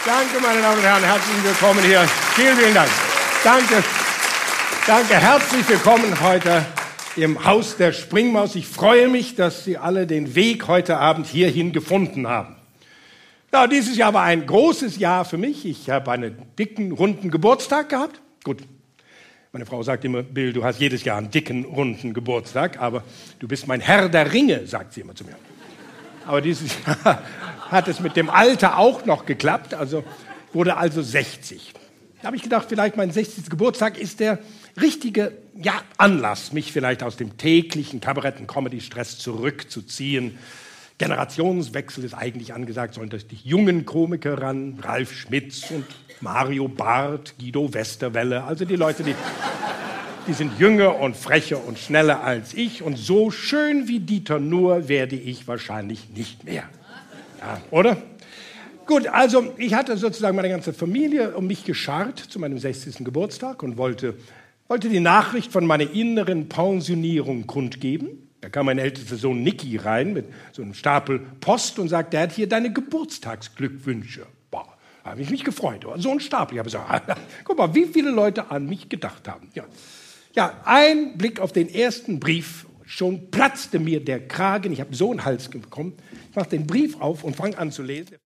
Danke, meine Damen und Herren, herzlich willkommen hier. Vielen, vielen Dank. Danke, danke, herzlich willkommen heute im Haus der Springmaus. Ich freue mich, dass Sie alle den Weg heute Abend hierhin gefunden haben. Ja, dieses Jahr war ein großes Jahr für mich. Ich habe einen dicken, runden Geburtstag gehabt. Gut, meine Frau sagt immer, Bill, du hast jedes Jahr einen dicken, runden Geburtstag, aber du bist mein Herr der Ringe, sagt sie immer zu mir. Aber dieses Jahr hat es mit dem Alter auch noch geklappt, wurde also 60. Da habe ich gedacht, vielleicht mein 60. Geburtstag ist der richtige Anlass, mich vielleicht aus dem täglichen Kabarett- und Comedy-Stress zurückzuziehen. Generationswechsel ist eigentlich angesagt, sollen das die jungen Komiker ran, Ralf Schmitz und Mario Barth, Guido Westerwelle, also die Leute, die sind jünger und frecher und schneller als ich und so schön wie Dieter Nuhr werde ich wahrscheinlich nicht mehr. Ja, oder? Gut, also ich hatte sozusagen meine ganze Familie um mich geschart zu meinem 60. Geburtstag und wollte die Nachricht von meiner inneren Pensionierung kundgeben. Da kam mein ältester Sohn Niki rein mit so einem Stapel Post und sagte, er hat hier deine Geburtstagsglückwünsche. Boah, da habe ich mich gefreut. So ein Stapel. Ich habe gesagt, guck mal, wie viele Leute an mich gedacht haben. Ja, ein Blick auf den ersten Brief, schon platzte mir der Kragen. Ich habe so einen Hals bekommen. Ich mache den Brief auf und fange an zu lesen.